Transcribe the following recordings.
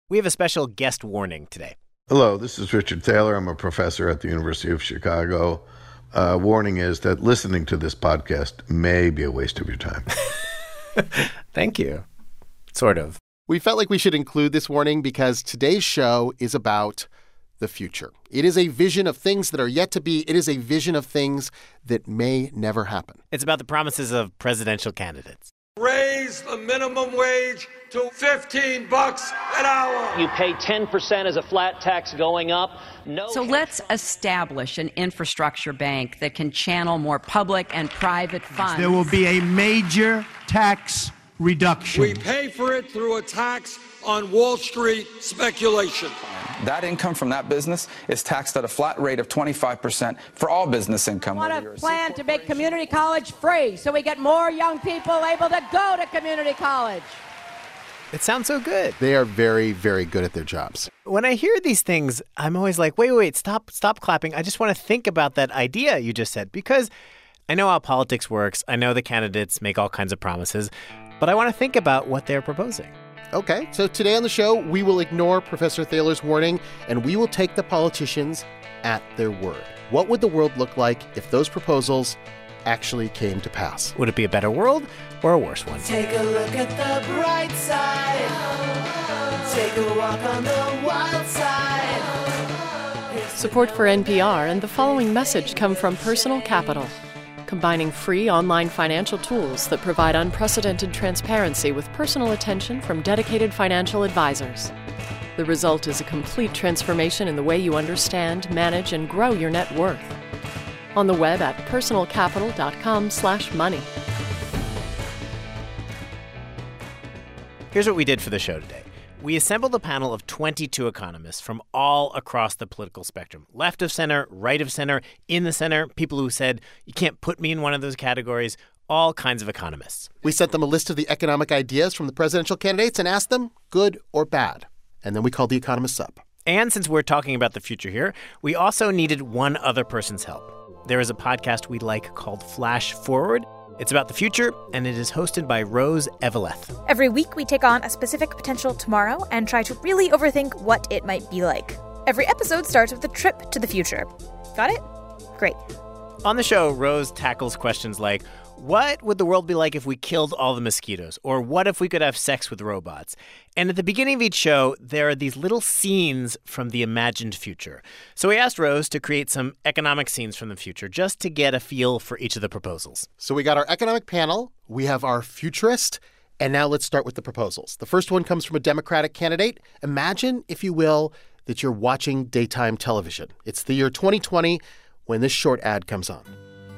We have a special guest warning today. Hello, this is Richard Thaler. I'm a professor at the University of Chicago. Warning is that listening to this podcast may be a waste of your time. Thank you. Sort of. We felt like we should include this warning because today's show is about the future. It is a vision of things that are yet to be. It is a vision of things that may never happen. It's about the promises of presidential candidates. Raise the minimum wage to $15 an hour. You pay 10% as a flat tax going up. So let's establish an infrastructure bank that can channel more public and private funds. There will be a major tax reduction. We pay for it through a tax on Wall Street speculation. That income from that business is taxed at a flat rate of 25% for all business income. I want a plan to make community college free so we get more young people able to go to community college. It sounds so good. They are very, very good at their jobs. When I hear these things, I'm always like, wait, stop clapping. I just want to think about that idea you just said, because I know how politics works. I know the candidates make all kinds of promises, but I want to think about what they're proposing. Okay, so today on the show, we will ignore Professor Thaler's warning, and we will take the politicians at their word. What would the world look like if those proposals actually came to pass? Would it be a better world or a worse one? Take a look at the bright side. Take a walk on the wild side. Support for NPR and the following message come from Personal Capital, combining free online financial tools that provide unprecedented transparency with personal attention from dedicated financial advisors. The result is a complete transformation in the way you understand, manage, and grow your net worth. On the web at personalcapital.com/money. Here's what we did for the show today. We assembled a panel of 22 economists from all across the political spectrum. Left of center, right of center, in the center, people who said, you can't put me in one of those categories, all kinds of economists. We sent them a list of the economic ideas from the presidential candidates and asked them, good or bad. And then we called the economists up. And since we're talking about the future here, we also needed one other person's help. There is a podcast we like called Flash Forward. It's about the future, and it is hosted by Rose Eveleth. Every week, we take on a specific potential tomorrow and try to really overthink what it might be like. Every episode starts with a trip to the future. Got it? Great. On the show, Rose tackles questions like, what would the world be like if we killed all the mosquitoes? Or what if we could have sex with robots? And at the beginning of each show, there are these little scenes from the imagined future. So we asked Rose to create some economic scenes from the future just to get a feel for each of the proposals. So we got our economic panel, we have our futurist, and now let's start with the proposals. The first one comes from a Democratic candidate. Imagine, if you will, that you're watching daytime television. It's the year 2020 when this short ad comes on.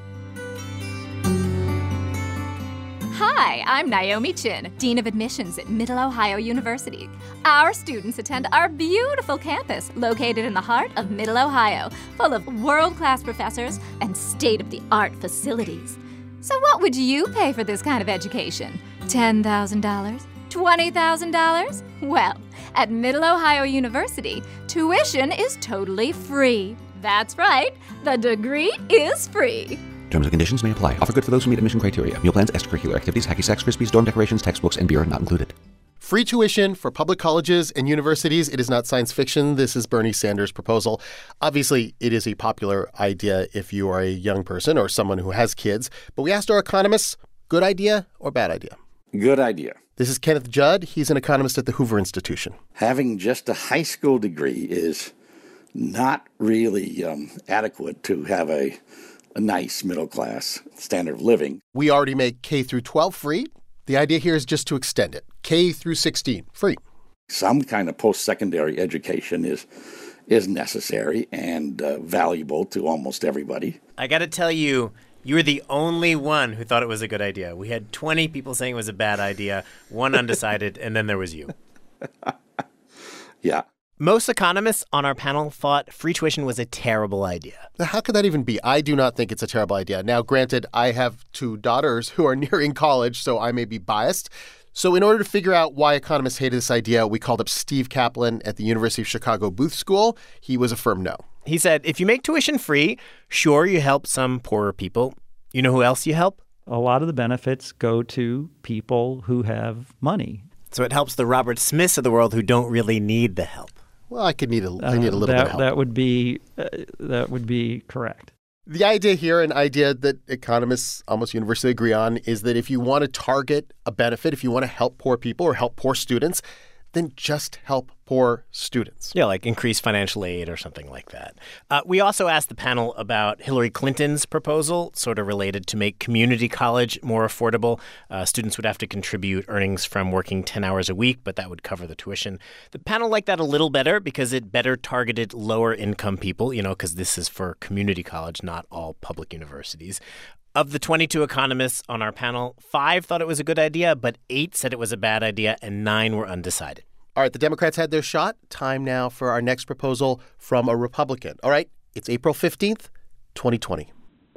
Hi, I'm Naomi Chin, Dean of Admissions at Middle Ohio University. Our students attend our beautiful campus located in the heart of Middle Ohio, full of world-class professors and state-of-the-art facilities. So what would you pay for this kind of education? $10,000? $20,000? Well, at Middle Ohio University, tuition is totally free. That's right, the degree is free. Terms and conditions may apply. Offer good for those who meet admission criteria. Meal plans, extracurricular activities, hacky sacks, frisbees, dorm decorations, textbooks, and beer not included. Free tuition for public colleges and universities. It is not science fiction. This is Bernie Sanders' proposal. Obviously, it is a popular idea if you are a young person or someone who has kids. But we asked our economists, good idea or bad idea? Good idea. This is Kenneth Judd. He's an economist at the Hoover Institution. Having just a high school degree is not really adequate to have a nice middle-class standard of living. We already make K through 12 free. The idea here is just to extend it. K through 16, free. Some kind of post-secondary education is necessary and valuable to almost everybody. I got to tell you, you were the only one who thought it was a good idea. We had 20 people saying it was a bad idea, one undecided, and then there was you. Yeah. Most economists on our panel thought free tuition was a terrible idea. Now, how could that even be? I do not think it's a terrible idea. Now, granted, I have two daughters who are nearing college, so I may be biased. So in order to figure out why economists hated this idea, we called up Steve Kaplan at the University of Chicago Booth School. He was a firm no. He said, if you make tuition free, sure, you help some poorer people. You know who else you help? A lot of the benefits go to people who have money. So it helps the Robert Smiths of the world who don't really need the help. Well, I need a little bit of help. That would be correct. The idea here, an idea that economists almost universally agree on, is that if you want to target a benefit, if you want to help poor people or help poor students, then just help poor students. Yeah, like increase financial aid or something like that. We also asked the panel about Hillary Clinton's proposal, sort of related to make community college more affordable. Students would have to contribute earnings from working 10 hours a week, but that would cover the tuition. The panel liked that a little better because it better targeted lower income people, because this is for community college, not all public universities. Of the 22 economists on our panel, 5 thought it was a good idea, but 8 said it was a bad idea, and 9 were undecided. All right, the Democrats had their shot. Time now for our next proposal from a Republican. All right, it's April 15th, 2020.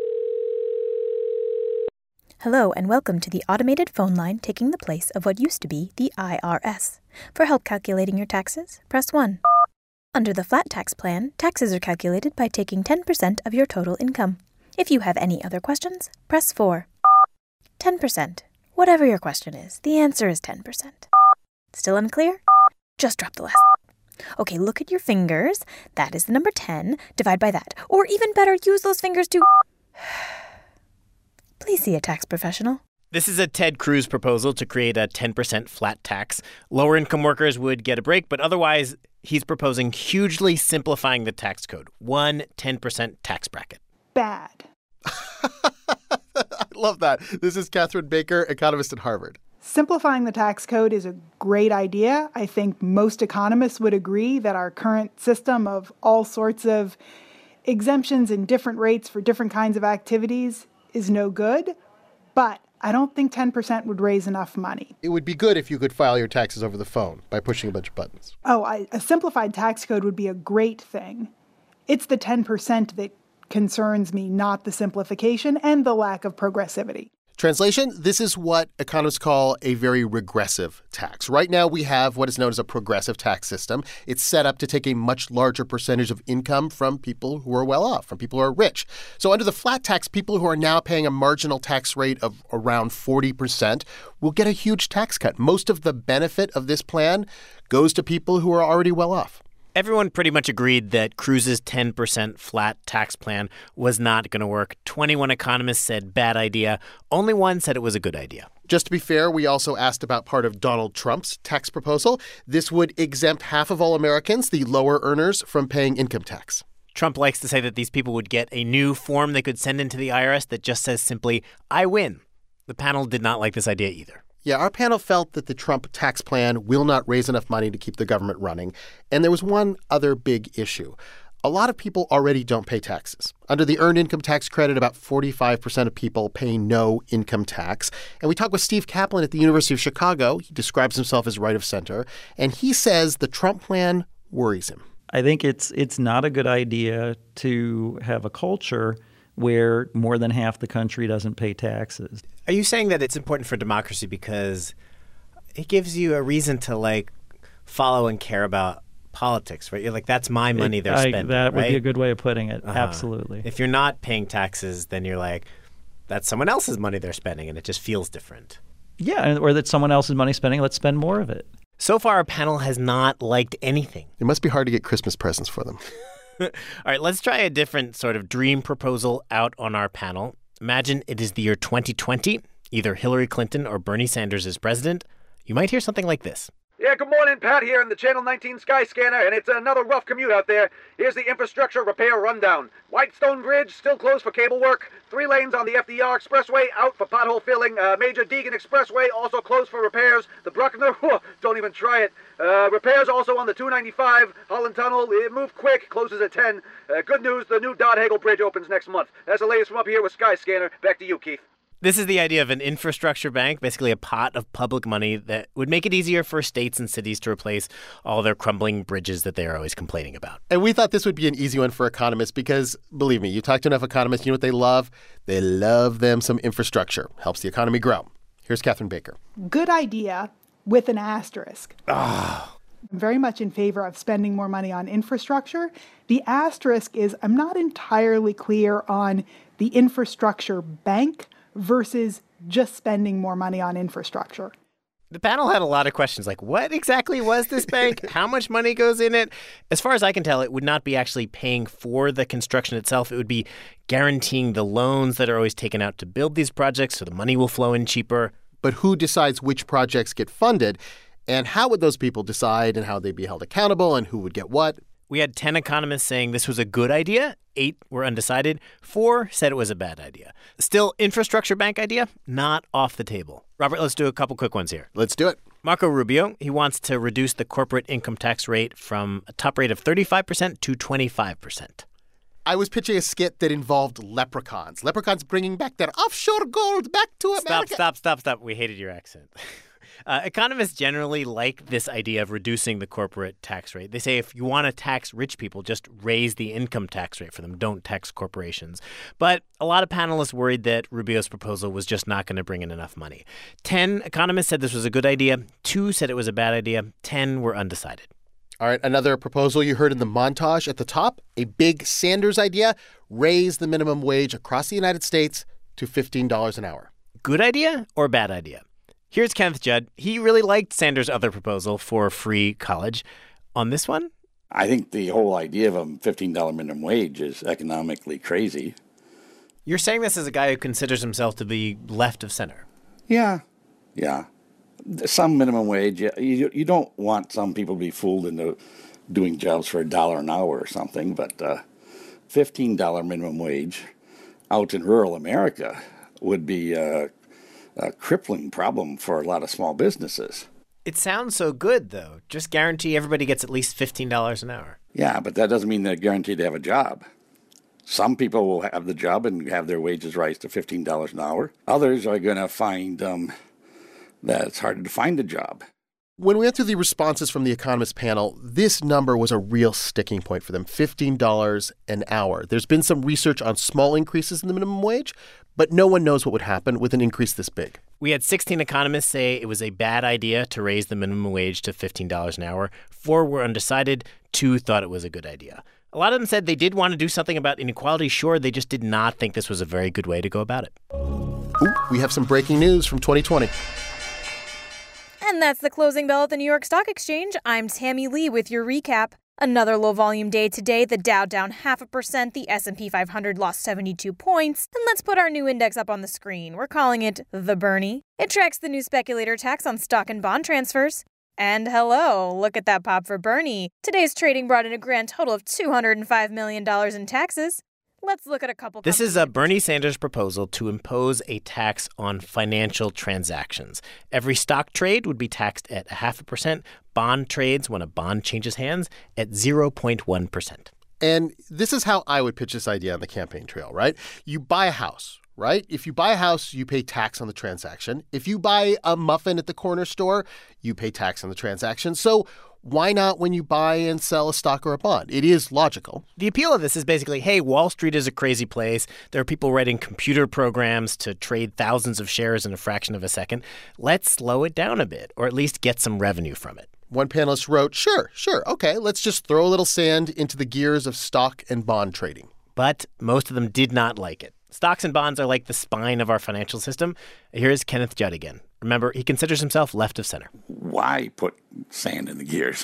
Hello, and welcome to the automated phone line taking the place of what used to be the IRS. For help calculating your taxes, press 1. Under the flat tax plan, taxes are calculated by taking 10% of your total income. If you have any other questions, press 4. 10%. Whatever your question is, the answer is 10%. Still unclear? Just drop the last. Okay, look at your fingers. That is the number 10. Divide by that. Or even better, use those fingers to... Please see a tax professional. This is a Ted Cruz proposal to create a 10% flat tax. Lower-income workers would get a break, but otherwise, he's proposing hugely simplifying the tax code. 1 10% tax bracket. Bad. I love that. This is Catherine Baker, economist at Harvard. Simplifying the tax code is a great idea. I think most economists would agree that our current system of all sorts of exemptions and different rates for different kinds of activities is no good. But I don't think 10% would raise enough money. It would be good if you could file your taxes over the phone by pushing a bunch of buttons. A simplified tax code would be a great thing. It's the 10% that concerns me, not the simplification and the lack of progressivity. Translation, this is what economists call a very regressive tax. Right now, we have what is known as a progressive tax system. It's set up to take a much larger percentage of income from people who are well off, from people who are rich. So under the flat tax, people who are now paying a marginal tax rate of around 40% will get a huge tax cut. Most of the benefit of this plan goes to people who are already well off. Everyone pretty much agreed that Cruz's 10% flat tax plan was not going to work. 21 economists said bad idea. Only 1 said it was a good idea. Just to be fair, we also asked about part of Donald Trump's tax proposal. This would exempt half of all Americans, the lower earners, from paying income tax. Trump likes to say that these people would get a new form they could send into the IRS that just says simply, I win. The panel did not like this idea either. Yeah, our panel felt that the Trump tax plan will not raise enough money to keep the government running. And there was one other big issue. A lot of people already don't pay taxes. Under the Earned Income Tax Credit, about 45% of people pay no income tax. And we talked with Steve Kaplan at the University of Chicago. He describes himself as right of center. And he says the Trump plan worries him. I think it's not a good idea to have a culture where more than half the country doesn't pay taxes. Are you saying that it's important for democracy because it gives you a reason to, follow and care about politics, right? You're like, that's my money they're spending, That would right? be a good way of putting it. Absolutely. If you're not paying taxes, then you're like, that's someone else's money they're spending, and it just feels different. Yeah, or that someone else's money spending, let's spend more of it. So far, our panel has not liked anything. It must be hard to get Christmas presents for them. All right, let's try a different sort of dream proposal out on our panel. Imagine it is the year 2020. Either Hillary Clinton or Bernie Sanders is president. You might hear something like this. Yeah, good morning, Pat here in the Channel 19 Skyscanner, and it's another rough commute out there. Here's the infrastructure repair rundown. Whitestone Bridge still closed for cable work. 3 lanes on the FDR Expressway out for pothole filling. Major Deegan Expressway also closed for repairs. The Bruckner, don't even try it. Repairs also on the 295. Holland Tunnel, it moved quick, closes at 10. Good news, the new Dodd-Hagel Bridge opens next month. That's the latest from up here with Skyscanner. Back to you, Keith. This is the idea of an infrastructure bank, basically a pot of public money that would make it easier for states and cities to replace all their crumbling bridges that they are always complaining about. And we thought this would be an easy one for economists because, believe me, you talk to enough economists, you know what they love? They love them some infrastructure. Helps the economy grow. Here's Catherine Baker. Good idea with an asterisk. Oh. I'm very much in favor of spending more money on infrastructure. The asterisk is I'm not entirely clear on the infrastructure bank versus just spending more money on infrastructure. The panel had a lot of questions like, what exactly was this bank? How much money goes in it? As far as I can tell, it would not be actually paying for the construction itself. It would be guaranteeing the loans that are always taken out to build these projects so the money will flow in cheaper. But who decides which projects get funded? And how would those people decide, and how would they be held accountable, and who would get what? We had 10 economists saying this was a good idea. 8 were undecided. 4 said it was a bad idea. Still, infrastructure bank idea, not off the table. Robert, let's do a couple quick ones here. Let's do it. Marco Rubio, he wants to reduce the corporate income tax rate from a top rate of 35% to 25%. I was pitching a skit that involved leprechauns. Leprechauns bringing back their offshore gold back to America. Stop. We hated your accent. Economists generally like this idea of reducing the corporate tax rate. They say if you want to tax rich people, just raise the income tax rate for them. Don't tax corporations. But a lot of panelists worried that Rubio's proposal was just not going to bring in enough money. 10 economists said this was a good idea. 2 said it was a bad idea. 10 were undecided. All right, another proposal you heard in the montage at the top, a big Sanders idea, raise the minimum wage across the United States to $15 an hour. Good idea or bad idea? Here's Kenneth Judd. He really liked Sanders' other proposal for free college. On this one? I think the whole idea of a $15 minimum wage is economically crazy. You're saying this as a guy who considers himself to be left of center. Yeah. Some minimum wage. You don't want some people to be fooled into doing jobs for $1 an hour or something, but $15 minimum wage out in rural America would be a crippling problem for a lot of small businesses. It sounds so good, though. Just guarantee everybody gets at least $15 an hour. Yeah, but that doesn't mean they're guaranteed to have a job. Some people will have the job and have their wages rise to $15 an hour. Others are going to find that it's harder to find a job. When we went through the responses from the economist panel, this number was a real sticking point for them, $15 an hour. There's been some research on small increases in the minimum wage, but no one knows what would happen with an increase this big. We had 16 economists say it was a bad idea to raise the minimum wage to $15 an hour. 4 were undecided. 2 thought it was a good idea. A lot of them said they did want to do something about inequality. Sure, they just did not think this was a very good way to go about it. Ooh, we have some breaking news from 2020. And that's the closing bell at the New York Stock Exchange. I'm Tammy Lee with your recap. Another low-volume day today. The Dow down 0.5%. The S&P 500 lost 72 points. And let's put our new index up on the screen. We're calling it the Bernie. It tracks the new speculator tax on stock and bond transfers. And hello, look at that pop for Bernie. Today's trading brought in a grand total of $205 million in taxes. Let's look at a couple. This is a Bernie Sanders proposal to impose a tax on financial transactions. Every stock trade would be taxed at 0.5%. Bond trades, when a bond changes hands, at 0.1%. And this is how I would pitch this idea on the campaign trail, right? You buy a house, right? If you buy a house, you pay tax on the transaction. If you buy a muffin at the corner store, you pay tax on the transaction. So why not when you buy and sell a stock or a bond? It is logical. The appeal of this is basically, hey, Wall Street is a crazy place. There are people writing computer programs to trade thousands of shares in a fraction of a second. Let's slow it down a bit, or at least get some revenue from it. One panelist wrote, sure, okay, let's just throw a little sand into the gears of stock and bond trading. But most of them did not like it. Stocks and bonds are like the spine of our financial system. Here's Kenneth Judd again. Remember, he considers himself left of center. Why put sand in the gears?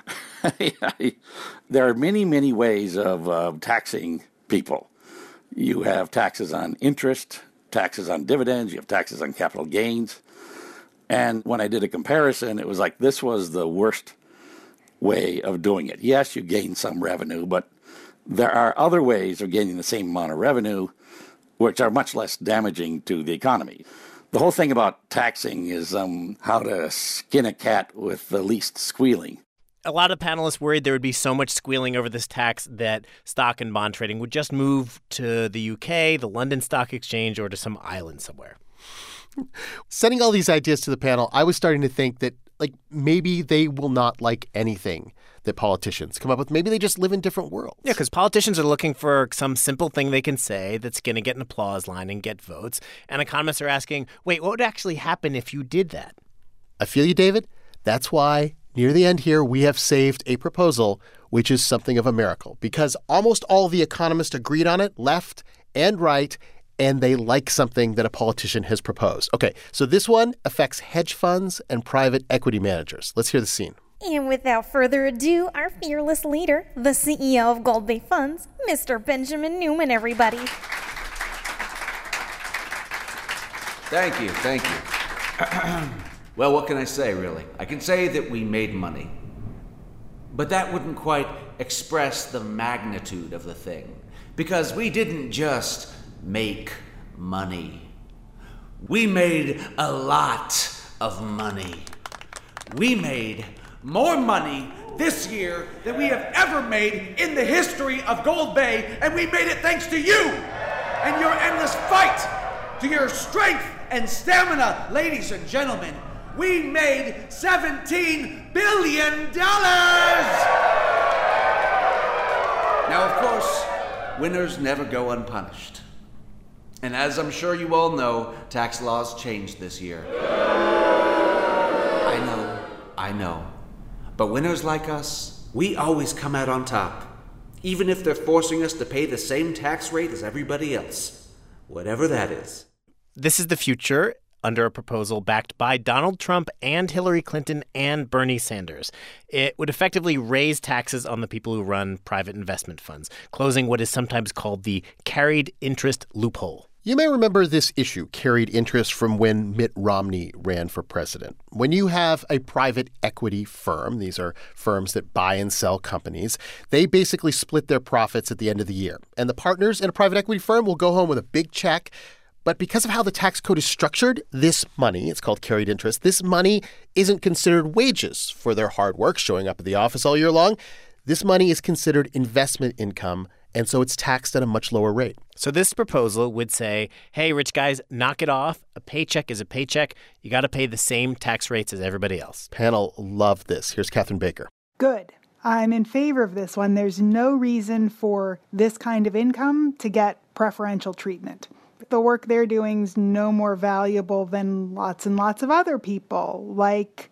There are many, many ways of taxing people. You have taxes on interest, taxes on dividends, you have taxes on capital gains. And when I did a comparison, it was like this was the worst way of doing it. Yes, you gain some revenue, but there are other ways of gaining the same amount of revenue which are much less damaging to the economy. The whole thing about taxing is how to skin a cat with the least squealing. A lot of panelists worried there would be so much squealing over this tax that stock and bond trading would just move to the UK, the London Stock Exchange, or to some island somewhere. Sending all these ideas to the panel, I was starting to think that, maybe they will not like anything that politicians come up with. Maybe they just live in different worlds. Yeah, because politicians are looking for some simple thing they can say that's going to get an applause line and get votes. And economists are asking, wait, what would actually happen if you did that? I feel you, David. That's why, near the end here, we have saved a proposal which is something of a miracle. Because almost all the economists agreed on it, left and right, and they like something that a politician has proposed. Okay, so this one affects hedge funds and private equity managers. Let's hear the scene. And without further ado, our fearless leader, the CEO of Gold Bay Funds, Mr. Benjamin Newman, everybody. Thank you. Well, what can I say, really? I can say that we made money. But that wouldn't quite express the magnitude of the thing. Because we didn't just make money. We made a lot of money. We made more money this year than we have ever made in the history of Gold Bay, and we made it thanks to you and your endless fight, to your strength and stamina, ladies and gentlemen. We made $17 billion! Now, of course, winners never go unpunished. And as I'm sure you all know, tax laws changed this year. I know. But winners like us, we always come out on top, even if they're forcing us to pay the same tax rate as everybody else, whatever that is. This is the future under a proposal backed by Donald Trump and Hillary Clinton and Bernie Sanders. It would effectively raise taxes on the people who run private investment funds, closing what is sometimes called the carried interest loophole. You may remember this issue, carried interest, from when Mitt Romney ran for president. When you have a private equity firm, these are firms that buy and sell companies, they basically split their profits at the end of the year. And the partners in a private equity firm will go home with a big check. But because of how the tax code is structured, this money, it's called carried interest, this money isn't considered wages for their hard work showing up at the office all year long. This money is considered investment income, and so it's taxed at a much lower rate. So this proposal would say, hey, rich guys, knock it off. A paycheck is a paycheck. You got to pay the same tax rates as everybody else. Panel loved this. Here's Catherine Baker. Good. I'm in favor of this one. There's no reason for this kind of income to get preferential treatment. The work they're doing is no more valuable than lots and lots of other people, like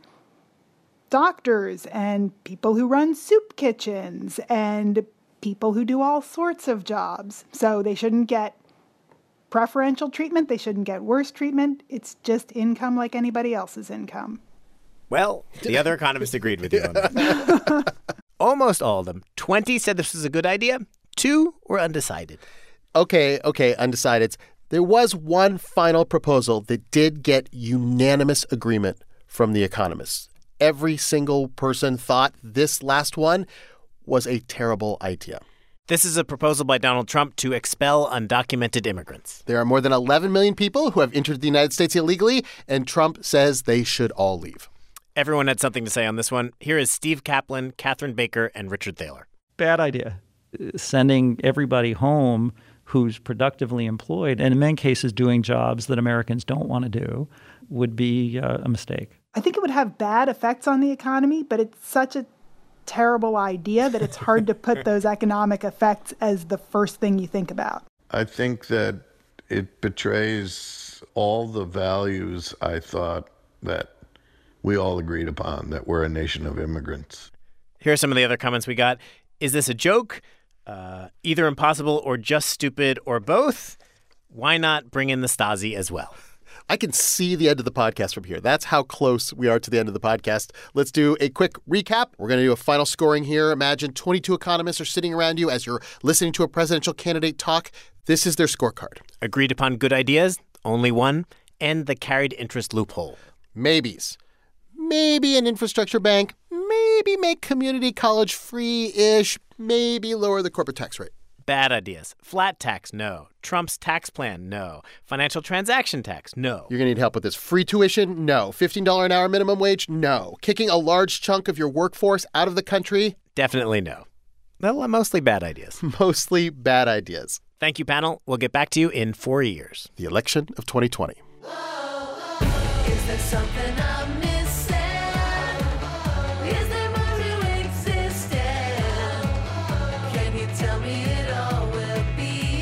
doctors and people who run soup kitchens and people who do all sorts of jobs. So they shouldn't get preferential treatment. They shouldn't get worse treatment. It's just income like anybody else's income. Well, the other economists agreed with you on that. Almost all of them. 20 said this was a good idea. 2 were undecided. Okay, undecided. There was one final proposal that did get unanimous agreement from the economists. Every single person thought this last one was a terrible idea. This is a proposal by Donald Trump to expel undocumented immigrants. There are more than 11 million people who have entered the United States illegally, and Trump says they should all leave. Everyone had something to say on this one. Here is Steve Kaplan, Catherine Baker, and Richard Thaler. Bad idea. Sending everybody home who's productively employed, and in many cases doing jobs that Americans don't want to do, would be a mistake. I think it would have bad effects on the economy, but it's such a terrible idea that it's hard to put those economic effects as the first thing you think about. I think that it betrays all the values I thought that we all agreed upon, that we're a nation of immigrants. Here are some of the other comments we got. Is this a joke? Either impossible or just stupid or both? Why not bring in the Stasi as well? I can see the end of the podcast from here. That's how close we are to the end of the podcast. Let's do a quick recap. We're going to do a final scoring here. Imagine 22 economists are sitting around you as you're listening to a presidential candidate talk. This is their scorecard. Agreed upon good ideas, only one, and the carried interest loophole. Maybes. Maybe an infrastructure bank. Maybe make community college free-ish. Maybe lower the corporate tax rate. Bad ideas. Flat tax, no. Trump's tax plan, no. Financial transaction tax, no. You're going to need help with this. Free tuition, no. $15 an hour minimum wage, no. Kicking a large chunk of your workforce out of the country? Definitely no. Well, mostly bad ideas. Mostly bad ideas. Thank you, panel. We'll get back to you in 4 years. The election of 2020. Is there something I'm missing? Is there more to existence? Can you tell me it all will be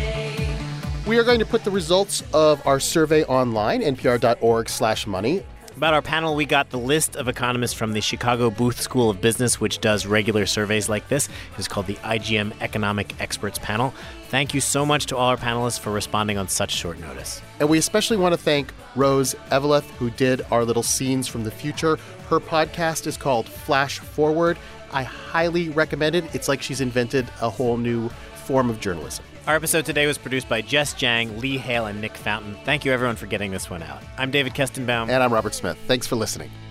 okay? We are going to put the results of our survey online, npr.org/money. About our panel, we got the list of economists from the Chicago Booth School of Business, which does regular surveys like this. It's called the IGM Economic Experts Panel. Thank you so much to all our panelists for responding on such short notice. And we especially want to thank Rose Eveleth, who did our little scenes from the future. Her podcast is called Flash Forward. I highly recommend it. It's like she's invented a whole new form of journalism. Our episode today was produced by Jess Jang, Lee Hale, and Nick Fountain. Thank you, everyone, for getting this one out. I'm David Kestenbaum. And I'm Robert Smith. Thanks for listening.